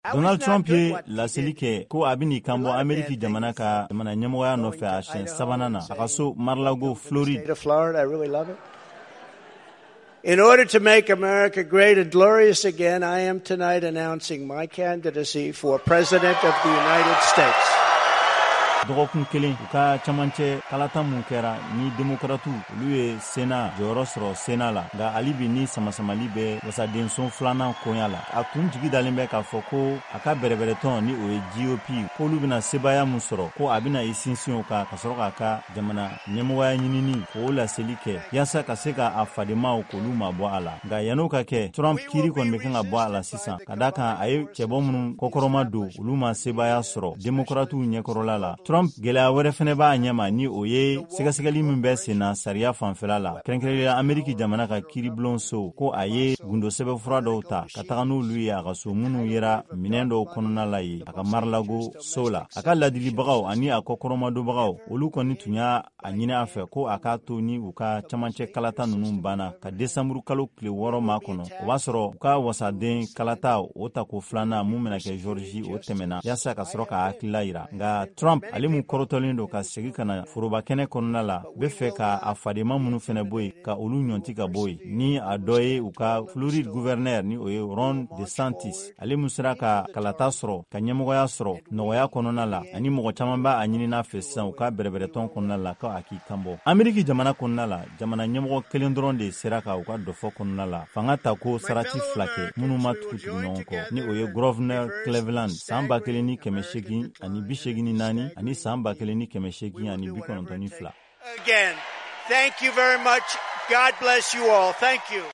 Donald Trump ye laseli kɛ ko a bɛn'i kanbɔ Ameriki jamana ka jamana ɲɛmɔgɔya nɔfɛ a siɲɛ sabanan na a ka so Mar-a-Lago, Floride. In order to make America great and glorious again, I am tonight announcing my candidacy for President of the United States. Dɔgɔkun kelen u ka camancɛ kalata mun kɛra ni demokratu olu ye Sena jɔyɔrɔ sɔrɔ Sena la nka ali bi ni samasamali bɛ wasadenson filanan koɲa la a tun jigi dalen bɛ k'a fɔ ko a ka bɛrɛbɛrɛtɔn ni o ye GOP k'olu bɛna sebaya mun sɔrɔ ko a bɛna i sinsin o kan ka sɔrɔ k'a ka jamana ɲɛmɔgɔya ɲinini k'o laseli kɛ yaasa ka se ka a fademaw k'olu ma bɔ a la nka yan'o ka kɛ Trump kiiri kɔni bɛ kan ka bɔ a la sisan ka da kan a ye cɛbɔ minnu kɔkɔrɔma don olu ma sebaya sɔrɔ demokratu ɲɛkɔrɔla la. Trump gɛlɛya wɛrɛ fɛnɛ b'a ɲɛma ni o ye sɛgɛsɛgɛli min bɛ senna sariya fanfɛla la kɛrɛnkɛrɛnnenya Ameriki jamana ka kiiribulon so ko a ye gundo sɛbɛnfura dɔw ta ka taga n'olu ye a ka so minnu yera minɛn dɔw kɔnɔna la ye a ka Mar-a-Lago so la a ka ladilibagaw ani a kɔkɔrɔmadonbagaw olu kɔni tun y'a ɲini a fɛ ko a k'a to ni u ka camancɛ kalata ninnu banna ka desanburu kalo tile 6 ma kɔnɔ o b'a sɔrɔ u ka wasaden kalata o tako filanan mun bɛna kɛ Georgie o tɛmɛna yaasa ka sɔrɔ ka hakilila yira nka Trump ale mun kɔrɔtɔlen don ka segi ka na foroba kɛnɛ kɔnɔna la bɛ fɛ ka a fadema minnu fɛnɛ bɔ yen ka olu ɲɔnti ka bɔ yen ni a dɔ ye u ka Floride gouverneur ni o ye Ron DeSantis ale mun sera ka kalata sɔrɔ ka ɲɛmɔgɔya sɔrɔ nɔgɔya kɔnɔna la ani mɔgɔ caman b'a a ɲinina fɛ sisan u ka bɛrɛbɛrɛtɔn kɔnɔna la ka a k'i kanbɔ Ameriki jamana kɔnɔna la jamana ɲɛmɔgɔ kelen dɔrɔn de sera ka u ka dɔfɔ kɔnɔna la fanga ta ko sarati fila kɛ minnu ma tugu ɲɔgɔn kɔ ni o ye Governor Cleveland san 1884 ani san 1892. Again, thank you very much. God bless you all. Thank you.